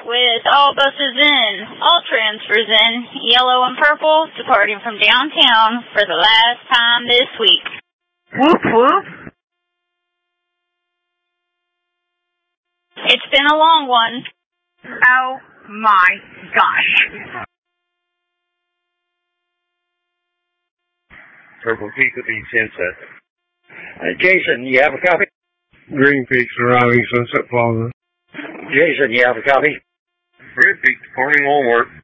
start with all buses in, all transfers in, yellow and purple, departing from downtown for the last time this week. Whoop whoop. It's been a long one. Oh my gosh. Purple Peak will be Sunset. Jason, you have a copy? Green Peak's arriving, Sunset Plaza. Jason, you have a copy? Red Peak departing Walmart.